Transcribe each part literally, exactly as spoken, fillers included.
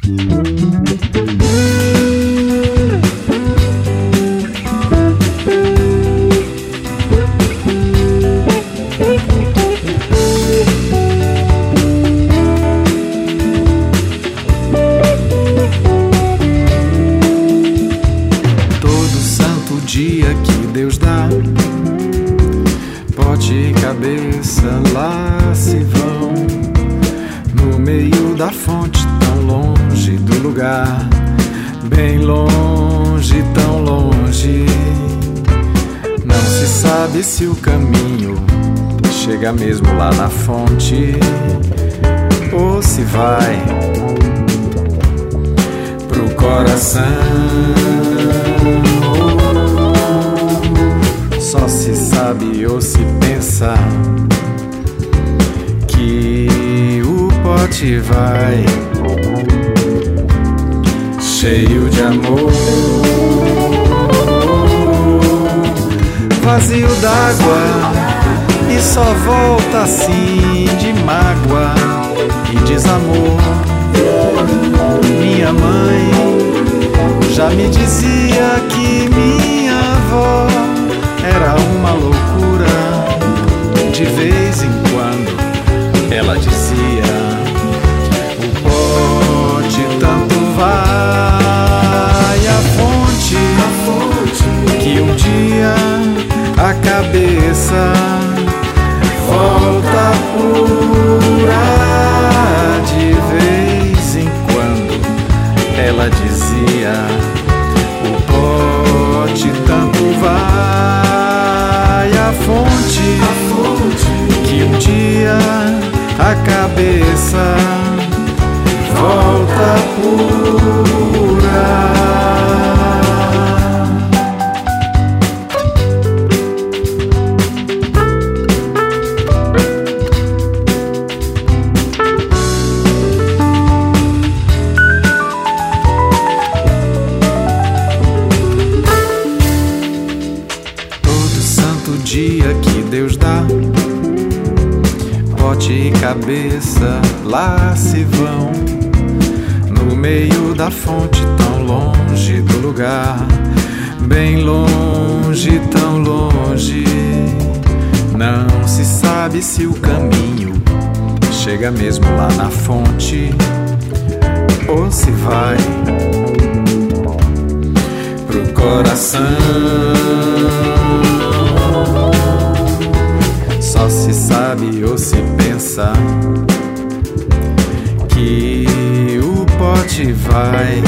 Dia que Deus dá, pote e cabeça lá se vão, no meio da fonte, tão longe do lugar, bem longe, tão longe. Não se sabe se o caminho chega mesmo lá na fonte, ou se vai pro coração. Só se sabe ou se pensa que o pote vai cheio de amor, vazio d'água, e só volta assim de mágoa e desamor. Minha mãe já me dizia que minha avó era uma loucura. De vez em quando ela dizia: o pote tanto vai à fonte, que um dia a cabeça volta pura. De vez em quando ela dizia: o pote tanto vai à fonte, que um dia a cabeça volta pura. Dia que Deus dá, pote e cabeça lá se vão, no meio da fonte, tão longe do lugar, bem longe, tão longe. Não se sabe se o caminho chega mesmo lá na fonte, ou se vai pro coração. Só se sabe ou se pensa que o pote vai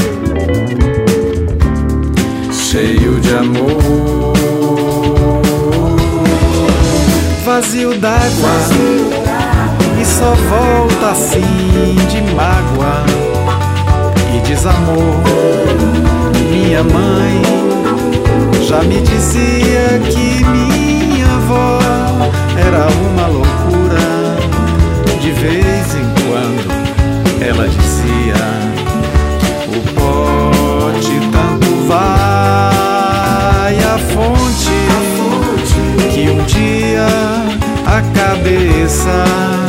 cheio de amor, vazio d'água, e só volta assim de mágoa e desamor. Minha mãe já me dizia que minha avó era uma loucura. De vez em quando ela dizia: o pote tanto vai à fonte, que um dia a cabeça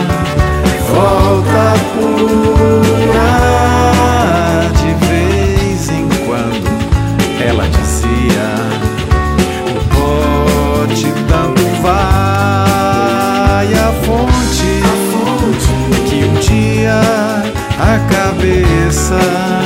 volta pura. De vez em quando ela dizia: o pote tanto vai à fonte, que um dia a cabeça